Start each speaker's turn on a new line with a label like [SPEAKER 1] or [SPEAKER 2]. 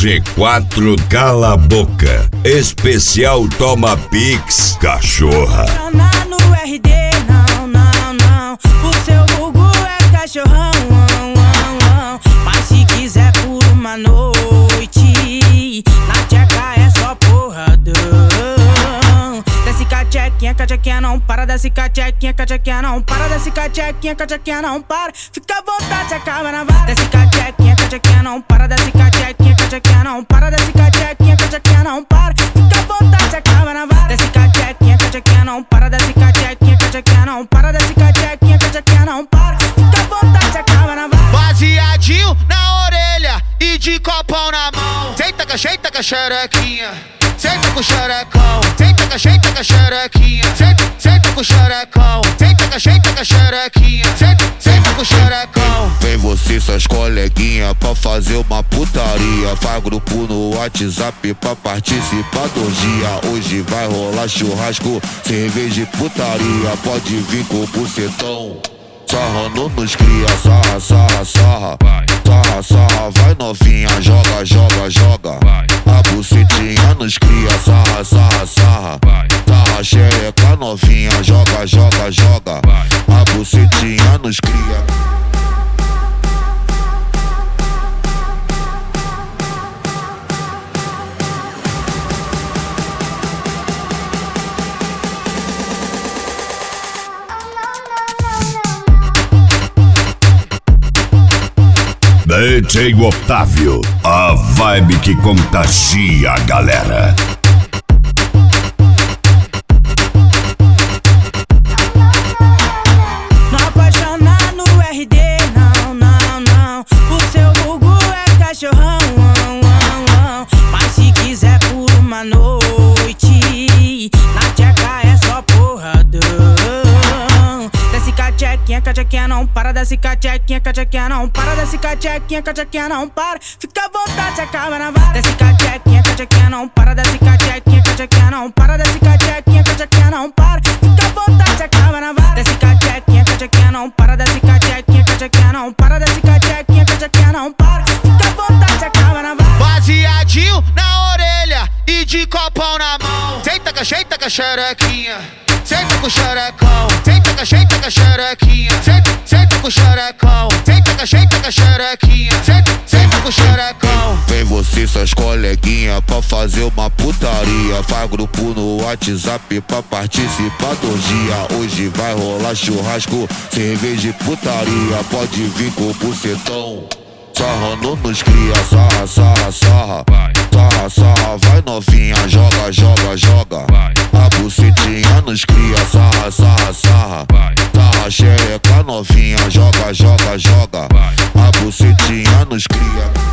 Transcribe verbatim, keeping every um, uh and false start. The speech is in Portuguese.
[SPEAKER 1] G quatro Cala a Boca. Especial Toma Pix, cachorra.
[SPEAKER 2] No R D, não, não, não. O seu Gugu é cachorrão, mas se quiser por uma noite, na tcheca é só porradão. Desce cachequinha, cachequinha não para. Desce cachequinha, cachequinha não para. Desce cachequinha, cachequinha não para. Fica à vontade, acaba na vara. Desce cachequinha, cachequinha não para. Desce cachequinha, cachequinha não para. Desce cachequinha, cachequinha não para. Fica à vontade, acaba na vara. Desce cachequinha, cachequinha não para. Desce cachequinha, cachequinha não para. Desce cachequinha, cachequinha não para. Fica à vontade, acaba na vara.
[SPEAKER 3] Baseadinho na orelha e de copão na mão. Senta com, senta com a xerequinha. Senta com o xerecão. Senta com, senta com a xerequinha. Senta, senta com o xerecão. Senta com, senta com a xerequinha. Senta, senta com o xerecão.
[SPEAKER 4] Vem você e suas coleguinhas pra fazer uma putaria. Faz grupo no WhatsApp pra participar do dia. Hoje vai rolar churrasco, cerveja e putaria. Pode vir com o bucetão. Sarrando nos cria, sarra, sarra, sarra. Sarra, sarra, vai novinha, joga, joga, joga. A bucetinha nos cria, sarra, sarra, sarra. Sarra, xereca novinha, joga, joga, joga. A bucetinha nos cria.
[SPEAKER 1] D J Otávio, a vibe que contagia a galera.
[SPEAKER 2] Não apaixonar no R D, não, não, não. O seu Gugu é cachorrão, mas se quiser por uma noite, na tcheca é só porradão. Desce cachequinha, cachequinha não para. Desce cachequinha, cachequinha não para. Desce cachequinha, cachequinha não para. Fica à vontade, acaba na vara. Desce cachequinha, cachequinha não para. Desce cachequinha, cachequinha não para. Desce cachequinha, cachequinha não para. Fica à vontade, acaba na vara. Desce cachequinha, cachequinha não para. Desce cachequinha, cachequinha não para. Desce cachequinha, cachequinha não para. Fica à vontade, acaba na vara.
[SPEAKER 3] Baseadinho na orelha e de copão na mão. Senta com, senta com a xerequinha. Senta com o xerecão. Senta com, senta com a xerequinha. Senta, senta com o xerecão. Senta com, senta com a xerequinha. Senta, senta com o xerecão.
[SPEAKER 4] Vem você e suas coleguinhas pra fazer uma putaria. Faz grupo no WhatsApp pra participar do dia. Hoje vai rolar churrasco, cerveja e putaria. Pode vir com o bucetão. Sarrando nos cria, sarra, sarra, sarra. Sarra, sarra, vai novinha, joga, joga, joga. A bucetinha nos cria, sarra, sarra, sarra. Sarra, xereca novinha, joga, joga, joga. A bucetinha nos cria.